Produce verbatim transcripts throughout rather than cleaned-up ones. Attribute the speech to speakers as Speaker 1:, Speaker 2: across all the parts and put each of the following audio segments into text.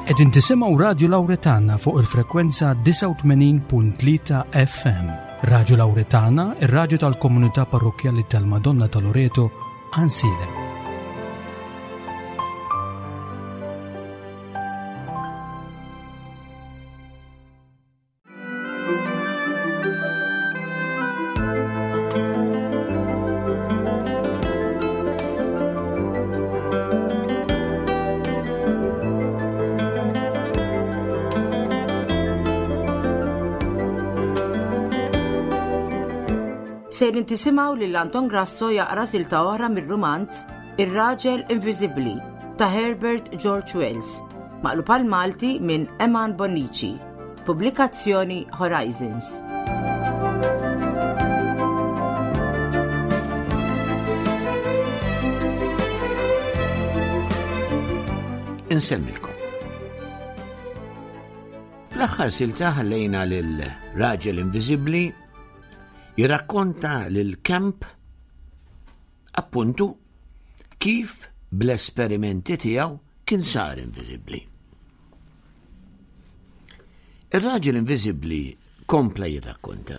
Speaker 1: Qegħdin tisimgħu Radju Lawretana fuq il-frekwenza tisa' u tmenin punt tlieta F M. Radju Lawretana, ir-radju tal-Komunità Parrokjali tal-Madonna ta' Loreto, Ansilem.
Speaker 2: Sejrin tisimaw li Anton Grasso jaqra silta oħra mir-romanz Ir-Raġel Inviżibbli ta' Herbert George Wells, maqlub għal Malti minn Eman Bonnici, pubblikazzjoni Horizons.
Speaker 3: Insemmilkom. Fl-aħħar silta ħallejna lil Raġel Inviżibbli jirrakkonta lil Kemp appuntu kif bl-esperimenti tiegħu kien sar inviżibbli. Ir-Raġel Inviżibbli kompla jirrakkonta.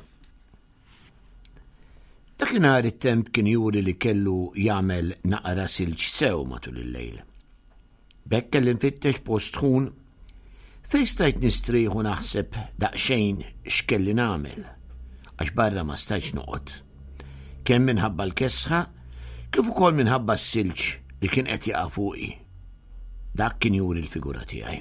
Speaker 3: Dakinhar it-temp kien juri li kellu jagħmel naqra silġ sew matul il-lejl. Bekk kelli nfittex post ħun fejn stajt nistrieħu naħseb daqsxejn x'kelli nagħmel għax barra ma stajtx noqgħod. Kemm minħabba l-kesħa kif ukoll minħabba s-silġ li kien qed jaqa' fuqi. Dak kien juri l-figura tiegħi.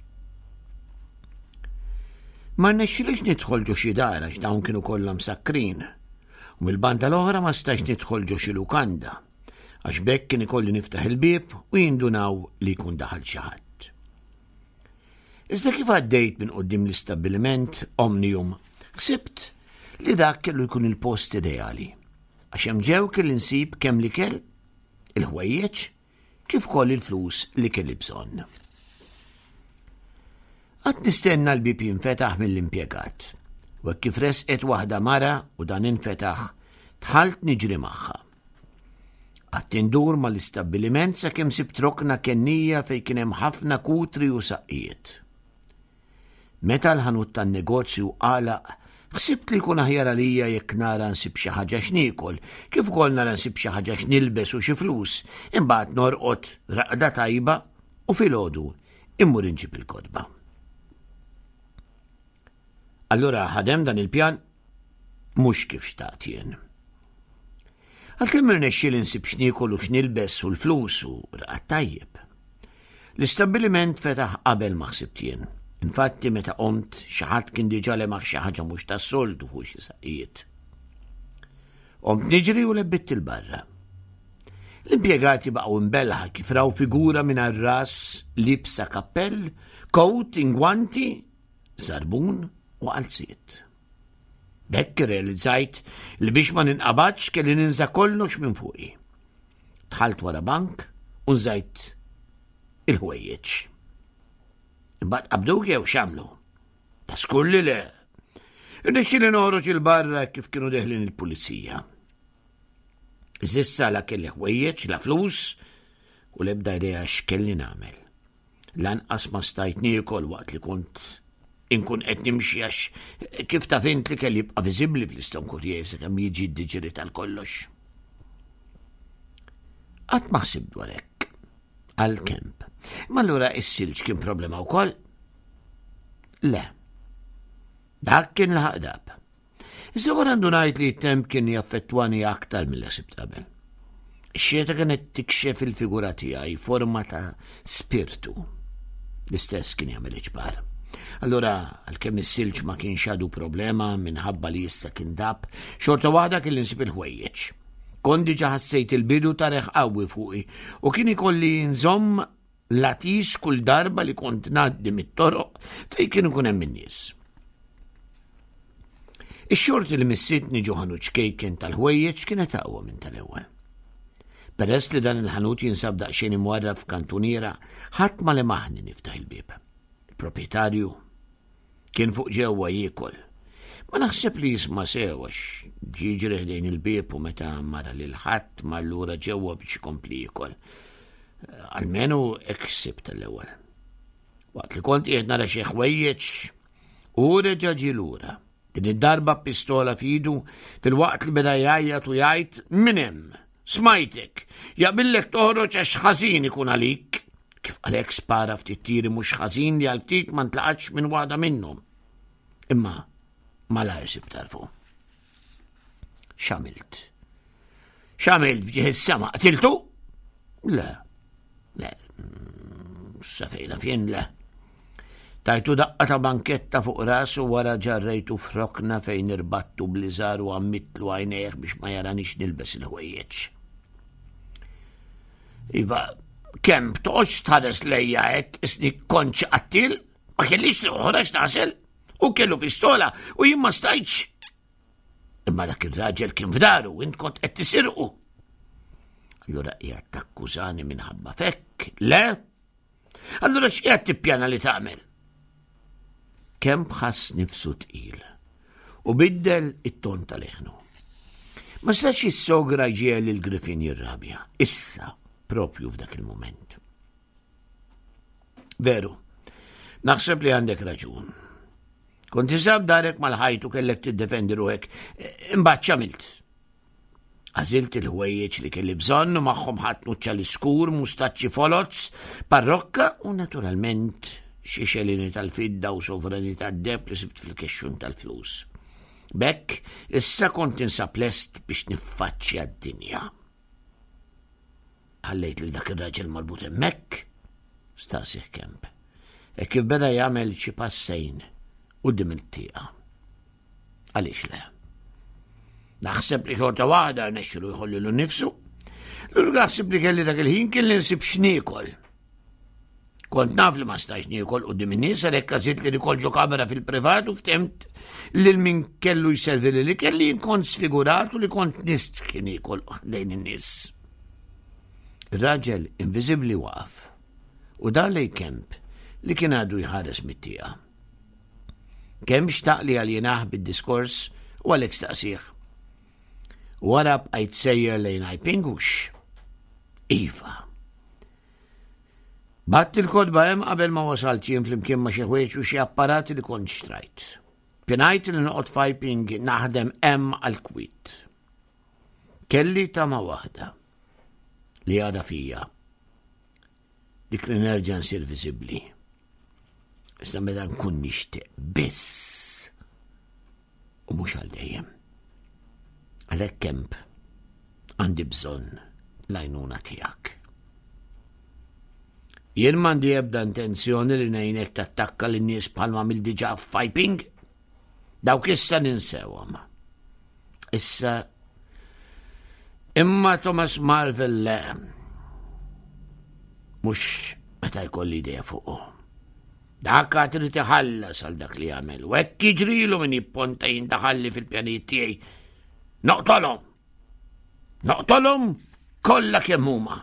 Speaker 3: Ma rnexxilix nidħol ġo xi dar għax dawn kienu kollha msakkrin, u mill-banda l-oħra ma stajtx nidħol ġo xi lukanda għax bekk kien ikolli niftaħ il-bieb u jindunaw li jkun daħal xi ħadd. Iżda kif għaddejt minn quddiem l-istabbiliment Omnium, ħsibt li dak kellu jkun il-post ideali, għax hemm ġew kelli nsib kemm li kell, il-ħwejjeġ, kif koll il-flus li kelli bżonn. Qatt nistenna l-bib jinfetaħ mill-impjegat, u hekk kif resqet waħda mara u dan infetaħ, tħalt niġri magħha. Qatt indur mal-istabbiliment sakemm sibt rokna kennija fejn kien hemm ħafna kutri u saqqiet. Meta l-ħanut tan-negozju għalaq, ħsibt li jkun aħjar għalija jekk nara nsib xi ħaġa x'niekol, kif ukoll nara nsib xi ħaġa x'nilbes u xi flus, imbagħad norqod raqda tajba u filgħodu immur inġib il-kodba. Allura ħadem dan il-pjan mhux kif xtaqt jien. Għalkemm irnexxiel insib x'niekol u x'nilbes u l-flus u raqad tajjeb. L-istabbiliment fetaħ qabel ma ħsibt jien. Infatti meta qomt xi ħadd kien diġà lemaħ xi ħaġa mhux tas-soltu fuq xi saqqiet. Qomt niġri u lebbit il-barra. L-impjegati baqgħu imbelħa kif raw figura mingħajr ras, libsa kappell, kowt, ingwanti, sarbun u qalziet. Bekk irrealizzajt li biex ma ninqabadx kelli ninsa kollox minn fuqi. Dħalt wara bank u nżajt il-ħwejjeġ. Imbagħad qabdew jew x'għamlu. Ta' skulli le. Irnexxieli noħroġ il-barra kif kienu deħlin il-pulizija. Iżissa la kelli ħwejjeġ la flus u l-ebda idea x'kelli nagħmel. Lanqas ma stajt niekol waqt li kont inkun qed nimxi għax kif ta' fint li kelli jibqa' viżibbli fl-iston kurjesa kemm jiġi d-diġri tal-kollox. Qatt ma ħsibt dwar hekk għall-Kemp. Ma allura is-silġ kien problema wkoll? Le. Dak kien l-ħaqdab. Iżda wara ndunajt li t-temp kien jaffettwani aktar mill ħsibt qabel. Ix-xieta kienet tikxef il-figura tiegħi forma ta' spirtu. L-istess kien jagħmel iġbar. Allura għalkemm is-silġ ma kienx għadu problema minħabba li issa kien dab, xorta waħda kien insib il-ħwejjeġ. Kont diġà ħassejt il-bidu tareħ qawwi fuqi u kien ikolli nżomm latis kull darba li kont ngħaddi mit-toroq fejn kienu kun hemm in-nies. Ix-xorti li missitni ġo ħanut xkejken tal-ħwejjeġ kienet aqwa minn tal-ewwel. Peress li dan il-ħanut jinsab daqsxejn imwarraf f'kantuniera, ħadd ma lemaħni niftaħ il-bieb. Il-proprjetarju kien fuq ġewwa jiekol. Ma naħseb li jisma' sew għax jiġri ħdejn il-bieb u meta mara lil ħadd mallura ġewwa biex ikompli jiekol. Almenu hekk ħsibt tal-ewwel. Waqt li kont qiegħed nara xi ħwejjeġ u reġa' ġie lura. Din id-darba pistola f'idu fil-waqt li beda jgħajjat u jgħid min hemm, smajtek, jaqbillek toħroġ għax ħażin ikun għalik. Kif għalhekk spara ftit tieri mhux ħażin li għaltik ma ntlaqatx minn waħda minnhom. Imma malajr sib tarfu. X'għamilt? X'għamilt f'ġieħ is-sema? Qtiltu? Le, le, safejna fien le. Tajtu daqqa ta' banketta fuq rasu wara ġarrejtu frokna fejn irbattu bliżar u għammitlu għajnejh biex ma jaranix nilbes il-ħwejjeġ. Iva, kemm toqgħodx tħares lejja hekk isni konċ qattil, ma kellix toħroġ naħsel, u kellu pistola u jien ma stajtx. Imma dak ir-raġel kien f'daru u int kont qed tisirqu. Allura qiegħed takkużani minħabba fekk, le? Allura x'qiegħed tippjana li tagħmel? Kemm bħass nifsu tqil u biddel it-ton tal-eħnu. Ma stax is-sogra ġiel il-Griffin jirrabja, issa propju f'dak il-moment. Veru, naħseb li għandek raġun. Kont isab darek mal-ħajtu kellek tiddefendi ruhek, imbagħad x'għamilt. Għażilt il-ħwejjeġ li kelli bżonn u magħhom ħadd nuċċa l-iskur, mustaċċi foloz, parrokka u naturalment xi xelini tal-fidda u sovranità d-deb li sibt fil-kexxun tal-flus. Bekk, issa kont insab lest biex niffaċċja d-dinja. Ħallejt lil dak ir-raġel marbut hemmhekk, stasih Kemp. E kif beda jagħmel xi passejn quddiem it-tieqa. Għaliex le? Naħseb li xorta waħda rnexxielu jħollilu nnifsu. L-ura ħsib li kelli dak il-ħin kien li nsib x'niekol. Kont naf li ma stajx niekol quddiem in-nies għalhekk għażilt li nikolġu kamera fil-privat u ftemt lil min kellu jservi li kelli kont sfigurat u li kont nist kien ikol lejn in-nies. Ir-raġel inviżibbli waqaf u dar lej Kemp li kien għadu jħares mit-tieqa. Kemp xtaq li għal-jienaħ bid-diskors u għalhekk staqsih. Wara bqajt sejjer lejn Ipingux. Iva. Batt il-kodba hemm qabel ma wasalt jien flimkien ma' xi ħwejjeġ u xi apparati li kont xtrajt. Pinajt li noqgħod f'Iping naħdem hemm għall-kwiet. Kelli tama waħda li għadha fija. Dik li nerġa' nsir viżibbli. Issa meta nkun nixtieq biss u mhux għal dejjem. Għalhekk Kemp għandi bżonn l-għajnuna tiegħek. Jien m'għandi ebda intenzjoni li ngħinek tattakka lin-nies bħalma mill-diġà f'Iping, dawk issa ninsewhom. Issa imma Thomas Marvel le mhux meta jkolli idea fuqu. Dak għad irid iħallas għal dak li jagħmel u hekk jiġrilu min jipponta jintaħalli fil-pjanijiet tiegħi. Noqtolhom! Noqtolhom kollha kemm huma.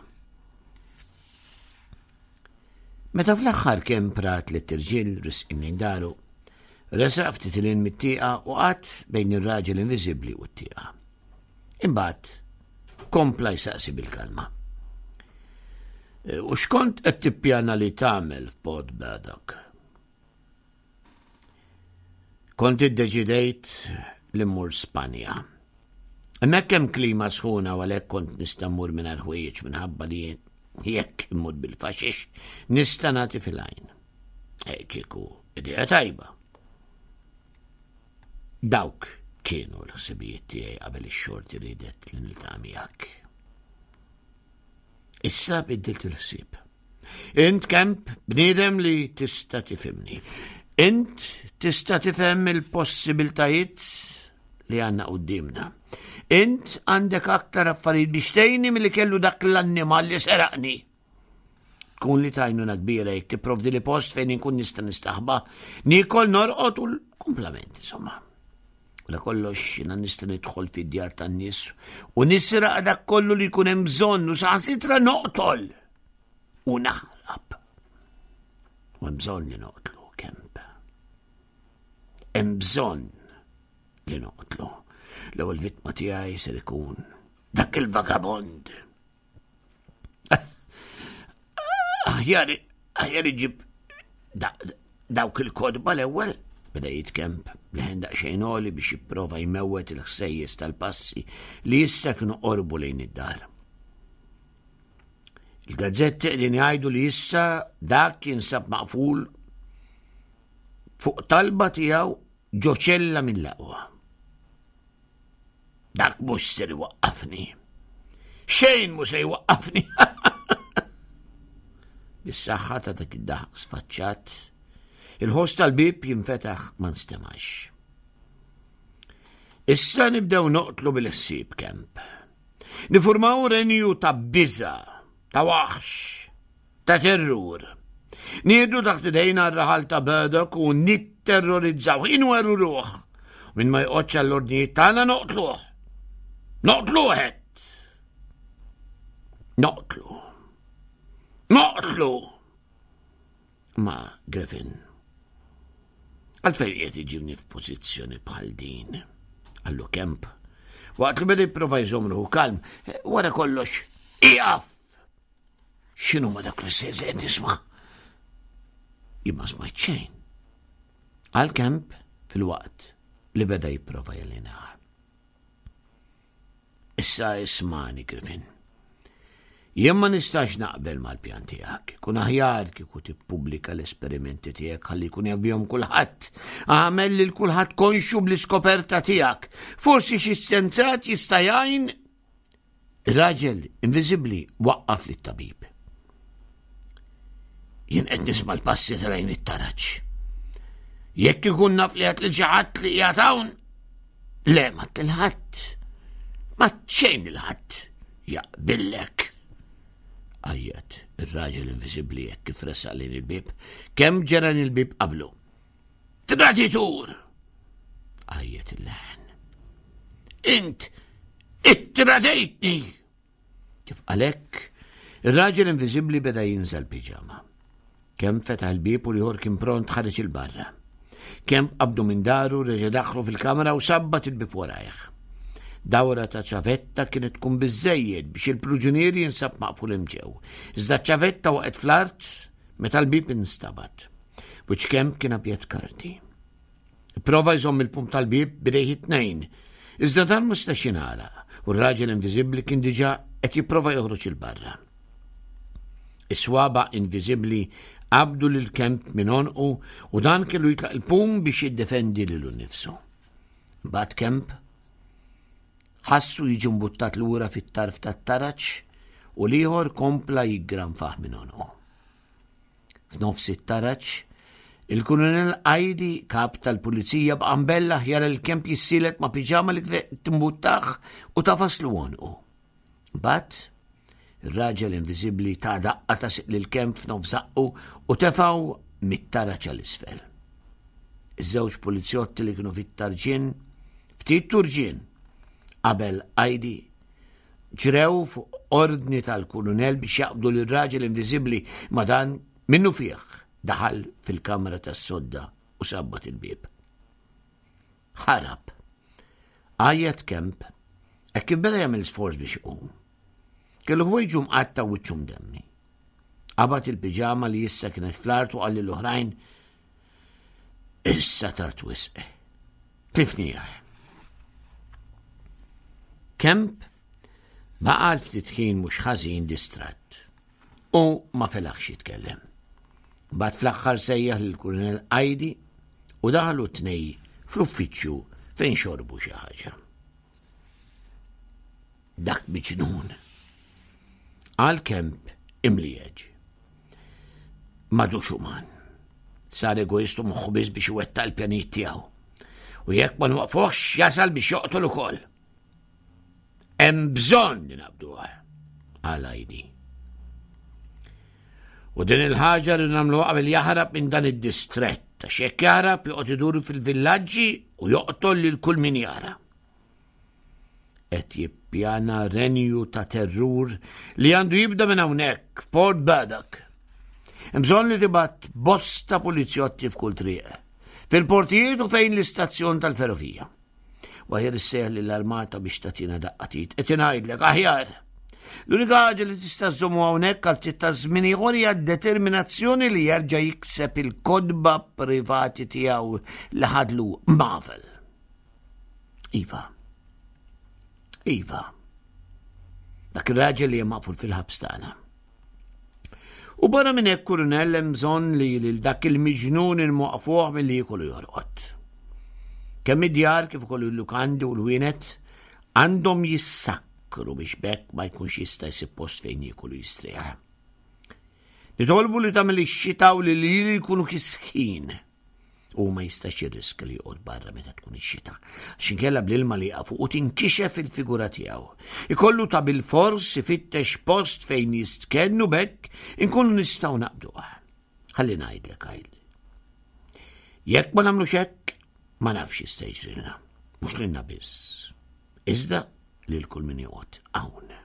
Speaker 3: Meta fl-aħħar Kemp prat li t-tirġiel risqim minn daru, resaq ftit ilin mit-tieqa u qatt bejn ir-raġel inviżibbli u t-tieqa. Imbagħad kompla jsaqsi bil-kalma. U x'kont qed tippjana li tagħmel f'Port Baddock? Kont iddeċidejt li mmur Spanja. Hemmhekk hemm klima sħuna u għalhekk kont nista' mmur mingħajr ħwejjeġ minħabba li jekk immur bil-faxix nista' nagħti fil-għajn. Kieku idea tajba. Dawk kienu l-ħsibijiet tiegħi qabel ix-xorti ridet li niltaqa' miegħek. Issa biddilt il-ħsieb. Int Kemp bniedem li tista' tifhimni. Int tista' tifhem il-possibiltajiet li għandna qudiemna. Int għandek aktar affarijiet biex tgħinni milli kellu dak l-annimal li seraqni. Tkun li tajnuna kbira jekk tipprovdi li post fejn inkun nista' nistaħba, nikol norqod u l-kumplament insomma. Wala kollox jiena nista' nidħol fid-djar tan-nies u nisraq dak kollu li jkun hemm bżonn u saħansitra noqtol u naħrab. U hemm bżonn li noqtlu Kemp. Hemm bżonn li noqtlu. L-ewwel vittma tiegħi ser ikun dak il-vagabond. Aħjar aħjar iġib Dawk il-kodba l-ewwel beda jitkemp leħen daqsxejn oli biex jipprova jmewwet il-ħsejjes tal-passi li issa kienu qorbu lejn id-dar. Il-gazzetti qegħdin jgħidu li issa dak jinsab maqful fuq talba tiegħu ġo ċella mill-aqwa. Dak mhux se iwaqqafni. Xejn mhux se jwaqqafni. Bis-saħħa ta' dak id-daħq sfaċċat, il-ħoss tal-bib jinfetaħ ma nstemax. Issa nibdew noqtlu bil-ħsieb Kemp. Nifurmaw renju ta' biża, ta' waħx, ta' terrur. Nieħdu taħt idejna r-raħal ta' Murdoch u nitterrorizzaw, inweru ruħ. Min ma jqgħodx għall-ordnijiet tagħna noqtluh. Noqtluh qed. Noqtlu. Noqtlu. Ma Griffin, għalfejn qed iġibni f'pożizzjoni bħal din. Għallu Kemp, waqt li beda jipprova jżomruhu kalm, wara kollox, iqaf! X'inhu ma dak li se qed nisma'? Jibma smajt xejn. Għal Kemp fil-waqt li beda jipprova jellinha. Issa ismani Griffin. Jien ma nistax naqbel mal-pjan tiegħek. Kun aħjar kieku tippubblika l-esperimenti tiegħek ħalli jkun jabihom kulħadd. Għamel lil kulħadd konxu bl-iskoperta tiegħek. Forsi xi xjenzat jista' jgħin. Ir-raġel inviżibbli waqqaf lit-tabib. Jien qed nisma' l-passi lejn it-taraġġ. Jekk ikun naf li qed lil xi ħadd li qiegħed hawn, le ma tilħadd. Ma xejn il-ħadd jaqbillek. Għajjat, il-raġel inviżibbli jekk kif resaq lejn il-bib, kemm ġeran il-bib qablu. Traditur! Għajjat il-leħen. Int, it-tradejtni! Kif għalek, il-raġel inviżibbli beda jinżel piġama. Kemm fetaħ il-bib u liħor kien pront ħareġ il-barra. Kemm qabdu minn daru reġa' daħlu fil-kamra u sabbat il-bib warajh. Dawra ta' ċavetta kienet tkun biżżejjed biex il-pruġunier jinsab maqful imġew. Iżda ċavetta waqgħet fl-art meta l-bib instabat. Wiċċ Kemp kien abjad karti. Prova jżomm il-pum tal-bib bidejh it-tnejn. Iżda dan ma stax jingħala u r-raġel inviżibbli kien diġà qed jipprova joħroġ il-barra. Is-swaba inviżibbli qabdu lil Kemp minn onqu u dan kellu jitlaq il-pum biex jiddefendi lilu nnifsu. Mbagħad Kemp ħassu jiġi mbuttat lura fit-tarf tat-taraġġ u liħor kompla jiggranfaħ minn onqu. F'nofs it-taraġġ, il-Kununell Ajdi, kap tal-pulizija b'qambella ħjar il-Kemp jissielet ma' piġama li timbuttaħ u tafaslu onqu. Mbagħad, ir-raġel inviżibbli ta' daqqa tasiq lil-Kemp f'nofs zaqqu u tefaw mit-taraġġ għal isfel. Iż-żewġ pulizjotti li kienu fit-tarġien, ftit turġien, qabel Ajdi ġrew fuq ordni tal-Kununell biex jaqbdu lir-raġel inviżibbli ma dan minnu fih daħal fil-kamra tas-sodda u sabbat il-bib. Ħarab. Għajjat Kemp hekk kif beda jagħmel sforz biex iqum. Kellu ħwejġu mqatta u wiċċu mdemmi. Qabad il-piġama li issa kienet fl-art u qal lill-oħrajn issa tard wisq. Tifniha. Kemp baqa' ftit ħin mhux ħażin distratt u ma felaħx jitkellem. Bad fl-aħħar sejjaħ lill-Kununell Ajdi u daħlu tnej fl-uffiċċju fejn xorbu xi ħaġa. Dak miġnun. Għal Kemp imlieġ. Madux uman. Sar egoistu moħħu biss biex iwettaq l-pjanijiet tiegħu. U jekk ma nwaqfuhx jasal biex joqtol ukoll. Hemm bżonn li nabduha għal Ajdi. U din il-ħaġa li nagħmluha qabel jaħrab minn dan id-distrett għax jekk jaħrab joqgħod iduru fil-villaġġi u joqtol lil kull min jara. Qed jippjana renju ta' terrur li għandu jibda minn hawnhekk f'Port Murdoch. Hemm bżonn li tibgħat bosta pulizjotti f'kull triq, fil-portijiet u fejn l-istazzjon tal-ferrovija. Waħjar issejħ lill-armata biex tatina daqqatit. Qed ngħidlek aħjar L-unika ħaġa li tista' żommu hawnhekk għal ftit ta' żmien ieħor hija d-determinazzjoni li jerġa' jikseb il-kodba privati tiegħu li ħadlu Marvel. Iva. Iva. Dak ir-raġel li hemm maqful fil-ħabs tagħna. U barra minn hekk Kurunell hemm bżonn li lil dak il-miġnun inwaqfuh milli jkollu jorqod. Kemm id-djar kif ukoll il-lukandi u l-wienet għandhom jissakru biex bekk ma jkunx jista' jsib post fejn jiekulu jistrieħ. Nitolbu li tagħmel ix-xita u li lili jkunu kiskin. U ma jistax jirriska li jqgħod barra meta tkun ix-xita. X'inkella bl-ilma li jafu u tinkixef il-figura tiegħu. Ikollu ta' bil-fors ifittex post fejn jistkennu bekk inkunu nistgħu naqbduha. Ħalli ngħidlek għajli. Jekk ma nagħmlux hekk, ma nafx jista' jiġrilna. Mhux lilna biss. Iżda lil kull min joqgħod hawn.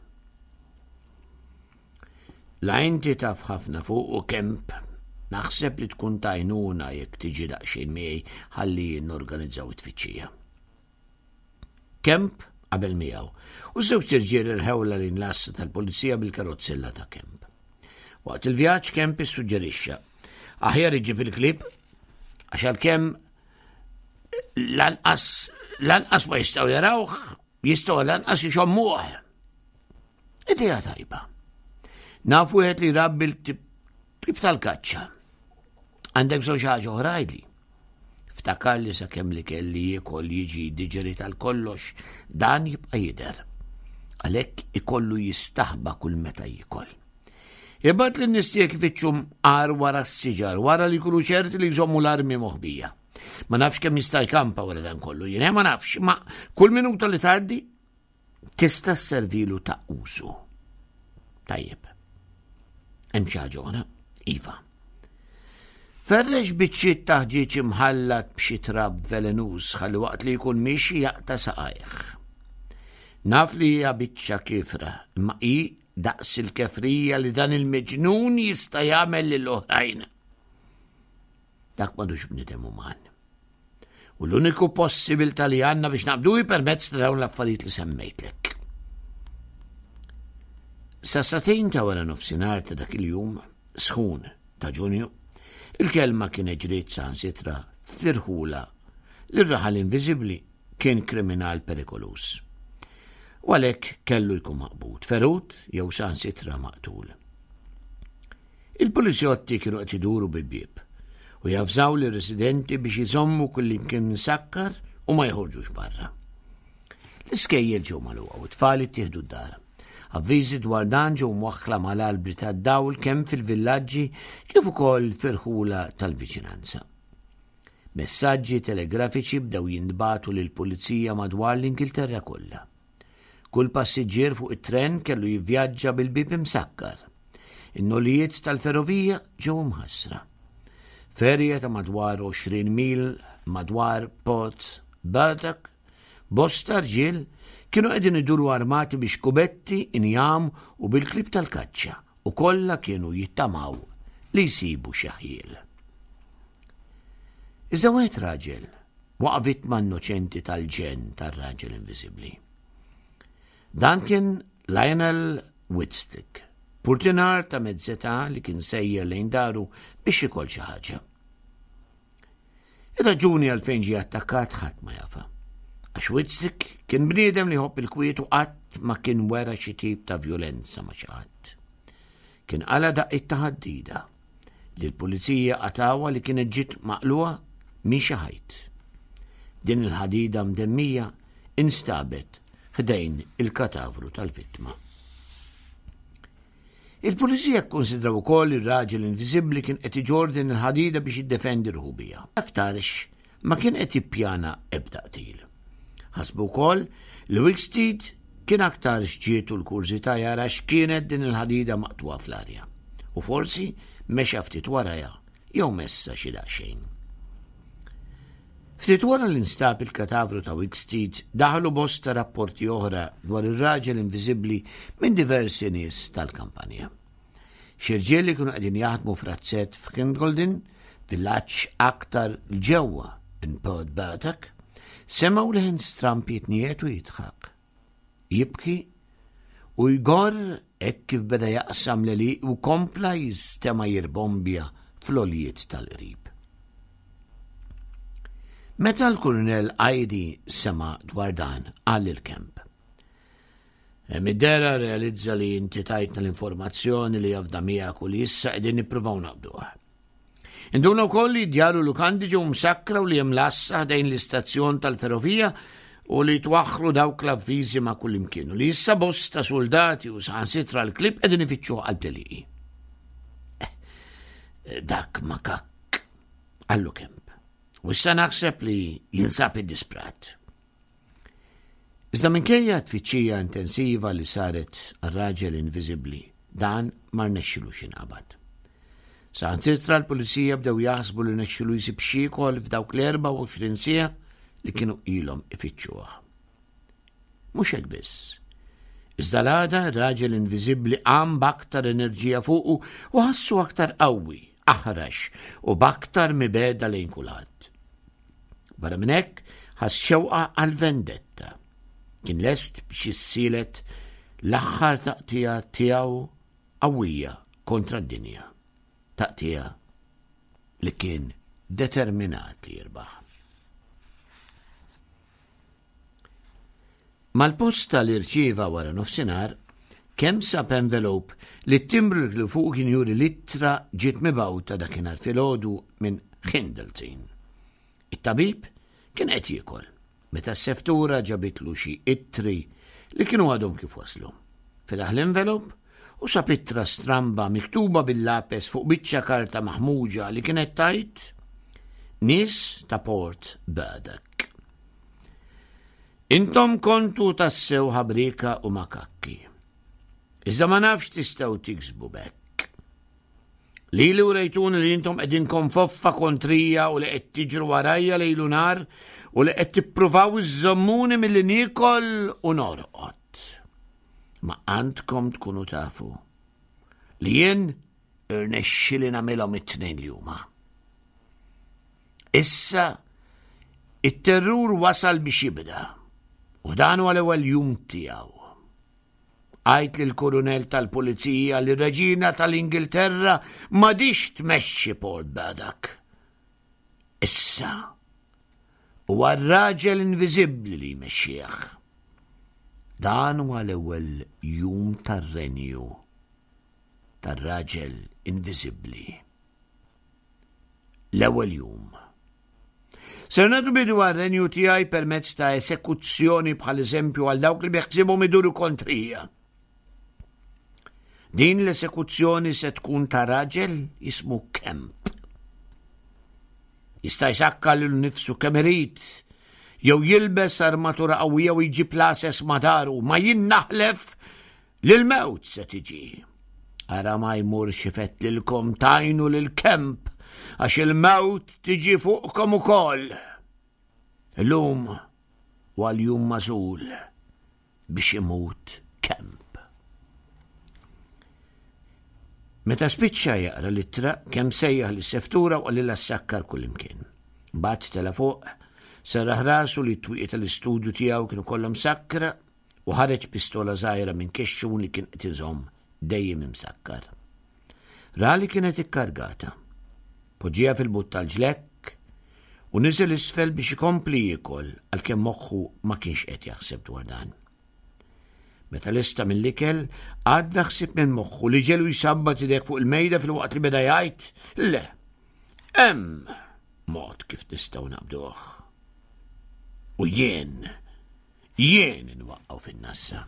Speaker 3: La inti taf ħafna fuq u Kemp. Naħseb li tkun tajnuna jekk tiġi daqsxejn miegħi ħalli norganizzaw it-tfittxija. Kemp qabel miegħu u żewġ irġiel irħewla l-inlass tal-pulizija bil-karozzella ta' Kemp. Waqt il-vjaġġ Kemp issuġġerixxa aħjar iġib il-klib għax għalkemm lanqas lanqas ma jistgħu jarawh, jistgħu lanqas ixommuh. Idea tajba. Nafu wieħed li rabbi l-klib tal-kaċċa. Għandek bżonn xi ħaġa oħra jgħidli. Ftakar li sakemm li kelli jiekol jiġi diġeri tal-kollox dan jibqa' jidher. Għalhekk ikollu jistaħba kull meta jiekol. Ibad li nistiek ifittxhom qar wara s-siġar, wara li jkunu ċerti li jżommu l-armi moħbija. Ma nafx kemm jista' jkampa wara dan kollu, jien ma nafx, ma kull minuta li tgħaddi tista' sservilu ta' usu. Tajjeb. Hemm xi ħaġa oħra? Iva. Ferrex biċċiet taħġiġ imħallat b'xi trab velenuż ħalli waqt li jkun miexi jaqta' saqajh. Naf li hija biċċa kifra, imma hi daqs il-kefrija li dan il-miġnun jista' jagħmel lill-oħrajn. Dak m'għadux bniedem uman. U l-uniku possibilità li għandna biex naqbdu permezz ta' dawn l-affarijiet li semmejtlek. Sa satejn ta' wara nofsinhar ta' dak il-jum sħun ta' Ġunju, il-kelma kienet ġriet sansitra firħula li r-raħal inviżibbli kien kriminal perikolus. U għalhekk kellu jkun maqbud, ferut jew sansitra maqtul. Il-polizjotti kienu qed iduru bil-bieb u jafżaw li residenti biex jżommu kull imkien sakkar u ma jħorġux barra. L-iskejjel ġew magħluqa u t-tfal ittieħdu d-dar. Avviżi dwar dan ġew mwaħħla mal-albri tad-dawl kemm fil-villaġġi kif ukoll firħula tal-viċinanza. Messaġġi telegrafiċi bdew jintbagħtu lill-pulizija madwar l-Ingilterra kollha. Kull passiġġier fuq it-tren kellu jivvjaġġa bil-bib imsakkar. In-nolijiet tal-ferrovija ġew mħassra. Ferja ta' madwar għoxrin mil madwar Port Burdock, bosta rġiel kienu qegħdin iduru armati biex kubetti, injam u bil-klib tal-kaċċa u kollha kienu jittamaw li jsibu xi ħiel. Iżda wieħed raġel waqfit ma' innoċenti tal-ġen tar-raġel inviżibbli. Dan kien Lionel Whitstick, purtinar ta' mezz'età li kien sejjer lejn daru biex ikoll xi ħaġa. Ir-raġuni għalfejn ġie attakkat ħadd ma jafa. Għax Whitstick kien bniedem li ħobb il-kwiet u qatt ma kien wera xi tip ta' vjolenza ma' xi ħadd. Kien qala daqqit ta' ħaddida li l-pulizija qatawha li kienet ġiet maqluha minn xi ħajt. Din il-ħadida mdemmija instabet ħdejn il-katavru tal-vittma. Il-pulizija kkonsidraw ukoll ir-raġel inviżibbli kien qed iġordin il-ħadida biex jiddefendi ruħu biha. Aktarx ma kien qed jippjana ebda qtil. Ħasbu wkoll li Whitstick kien aktar xġietu l-kurzità jara x'kienet din il-ħadida maqtuha fl-arja u forsi mexa ftit warajha jew messa xi daqsxejn. Ftit wara li nstab il-katavru ta' Whitstick daħlu bosta rapporti oħra dwar ir-raġel inviżibbli minn diversi nies tal-kampanja. Xi rġieli kienu qegħdin jaħdmu f'razzett f'Kingolden, villaġġ aktar ġewwa in Port Burdock, semgħu leħen Stramp jitniet u jitħaq. Jibki u jgor hekk kif beda jaqsam leli u kompla jistema jirbombja fl-oljiet tal-qrib. Meta l-Kolonel Ajdi sema dwar dan għal il-Kemp. Mid-dera realizza li inti tajtna l-informazzjoni li jafda miegħek u li issa qegħdin nippruvaw naqbduha. Induna wkoll li djaru Lukandi ġew msakkra u li hemm lassa dejn l-istazzjon tal-ferrovija u li twaħħlu dawk l-avviżi ma' kull imkien u li issa bosta soldati u saħansitra l-klib qegħdin ifittxuh għall-Pleliqi. Dak ma kakk għallu Kemp. U issa naħseb li jinsab id-disprat. Iżda minkejja tfittxija intensiva li saret għar-raġel inviżibbli, dan ma rnexxilux inqabad. Saħansitra l-pulizija bdew jaħsbu li nexxilu jsib xikol f'dawk l-erba' u għoxrin siegħa li kienu ilhom ifittxuha. Mhux hekk biss. Iżda l-għada r-raġel inviżibbli qam b'aktar enerġija fuqu u ħassu aktar qawwi, aħrax u b'aktar mibeda lejn kulħadd. Barra minn hekk ħass xewqa għal vendetta. Kien lest biex issielet l-aħħar taqtija tiegħu qawwija kontra d-dinja. Taqtija li kien determinat li jirbaħ. Mal-posta li rċieva wara nofsinhar, kemm sab envelop li t-timbru li fuq kien juri littra ġiet mibgħuta dakinhar filgħodu minn Hindleton. It-tabib kien qed jiekol, meta s-seftura ġabitlu xi ittri li kienu għadhom kif waslu. Fetaħ l-envelop u sab ittra stramba miktuba bil-lapes fuq biċċa karta maħmuġa li kienet tajt nies ta' Port Burdock. Intom kontu tassew ħabrika u makakki. Iżda ma nafx tistgħu tiksbu bekk. Li li urejtuni li intom qegħdin konfoffa kontrija u li qed tiġru warajja lejlu nar u li qed tippruvaw iżommuni milli niekol u norqod. Ma għandkom tkunu tafu li jien irnexxieli nagħmilhom it-tnejn li huma. Issa it-terrur wasal biex jibda u dan huwa l-ewwel jum tiegħu. Għajt li l-Kolonel tal-Pulizija li reġina tal-Ingilterra m'għadix tmexxi Port Burdock. Issa huwa r-raġel inviżibbli li jmexxih. Dan huwa l-ewwel jum tar-renju tar-raġel inviżibbli. L-ewwel jum. Ser nagħtu bidu għar-renju tiegħi permezz ta' esekuzzjoni bħal eżempju għal dawk li beħsibhom iduru kontrija. Din l-esekuzzjoni se tkun ta' raġel jismu Kemp. Jista' jsakka lil nifsu kemm irid, jew jilbes armatura qawwija u jġib lases madaru, ma jinnaħlef li l-mewt se tiġi. Ara ma jmur xifet lilkom tajnu lil Kemp għax il-mewt tiġi fuqkom ukoll. Illum għal jum mażul biex imut Kemp. Meta spiċċa jaqra littra kemm sejjaħ li seftura u li l-assakkar kullimkien. Mbagħad tela fuq, serraħ rasu li t-twieqiet tal-istudju tiegħu kienu kollha msakkra u ħareġ pistola żgħira minn kexxun li kien qed iżomm dejjem imsakkar. Ra li kienet ikkargata. Poġġiha fil-but tal-ġlekk u niżel isfel biex ikompli jiekol għalkemm moħħu ma kienx qed jaħseb dwar dan. Meta lesta mill-ikel, għadda ħsib minn moħħu li ġelu jisabbat idek fuq il-mejda fil-waqt li beda jgħid, le, hemm mod kif nistgħu naqbduh. U jien, jien inwaqqgħu fin-nassa.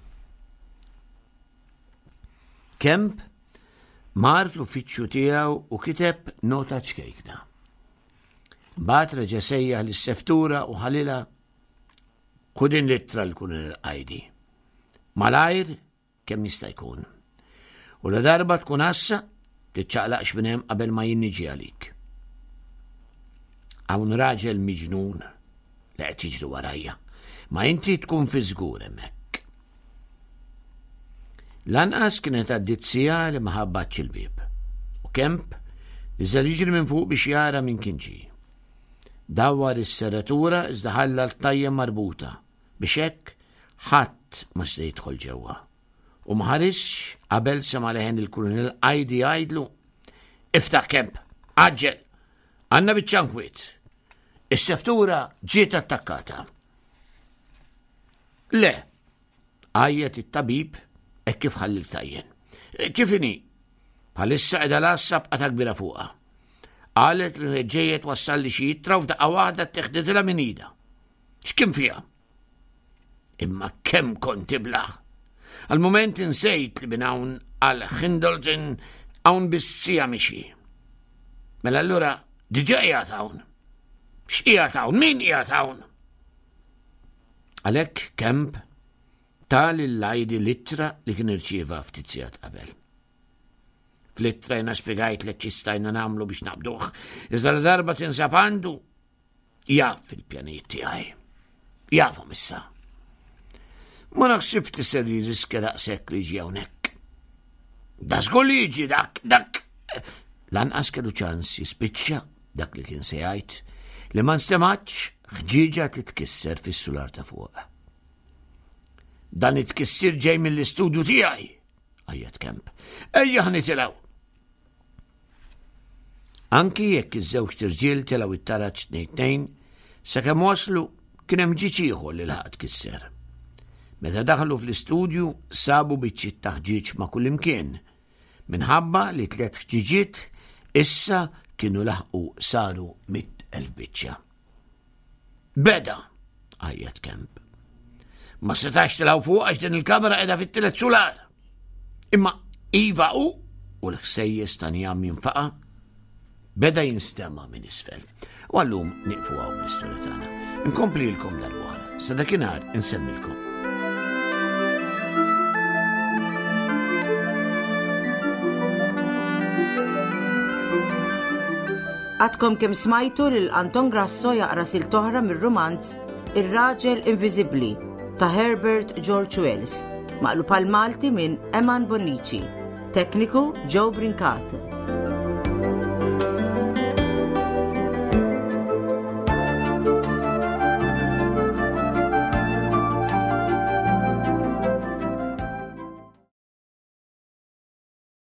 Speaker 3: Kemp mar fl-uffiċċju tiegħu u kiteb nota ċkejkna. Mbagħad reġa' sejjaħ lis-seftura u ħalilha khudin littra l-Kolonel Ajdi. Malajr kemm jista' jkun. U la darba tkun assa titċaqlaqx minn hemm qabel ma jinniġi għalik. Hawn raġel miġnun li qed jiġri warajja, ma inti tkun fi żgur hemmhekk. Lanqas kienet addizzija li ma ħabbatx il-bieb. U Kemp iżel jiġri minn fuq biex jara min kien ġie. Dawwar is-serratura iżda ħalla l-tajja marbuta biex hekk ħadd ma se jidħol ġewwa u maħarix qabel sema leħen il-Kulunell Għajdi jgħidlu iftaħ Kemp, għaġġel, għanna biċċankwiet. Is-seftura ġiet attakkata. Le, għajjet it-tabib e kif ħalli tajjen. Kifini, bħalissa edha l-assab għata kbira fuqa. Għalet li reġġejiet wassalli xi jitra u f'daqqa waħda t-teħdidila minn ida. X'kien fija? Imma kemm konti blaħ. Għal-moment insejt li bin hawn għal Hindolġin hawn bis-sija mixi. Mela allura diġà qiegħed hawn. X'qiegħed hawn? Min qiegħed hawn? Għalhekk Kemp tal il-Għajdi littra li kien irċieva ftit sigħat qabel. Fl-ittra jena spiegajt lek jistajna namlu biex nabduħ, iżda l-darba tinsab għandu jaf fil-pjaniet tiegħi. Jafhom issa. Ma naħsib tisser li riske daqshekk li jiġi hawnhekk. Da żgur li jiġi dak, dak. Lanqas kellu ċans jispiċċa dak li kien se jgħid li ma nstemax ħġieġa titkisser fis-sular ta' fuq. Dan it-tkissir ġej mill-istudju tiegħi, għajjed Kemp. Ejja ħnitilgħu. Anki jekk iż-żewġ tirġiel telgħu it-taraġġ tnejn sakemm waslu kien hemm ġiġ ieħor li laħaq tkisser. Meta daħlu fl-istudju sabu biċċiet ta' ħġieġ ma' kullimkien, minħabba li tliet ħġiġiet issa kienu laħqu saru mit elf biċċa. Beda, għajjed Kemp. Ma setax tilgħu fuq għax din il-kamera qiegħda fit-tielet sular. Imma iva u u l-ħsejjes ta' nijam jinfaqa beda jinstema minn isfel. U għallum niqfu għaw l-istorja tagħna. Inkompli l-kom dal-wara, sa dakinhar insemmilkom.
Speaker 2: Għadkom kem smajtu lil Anton Grasso jaqra sil-toħra mir-romanz Ir-Raġel Inviżibbli ta' Herbert George Wells, maqlub għal Malti minn Eman Bonnici, tekniku Joe Brincat.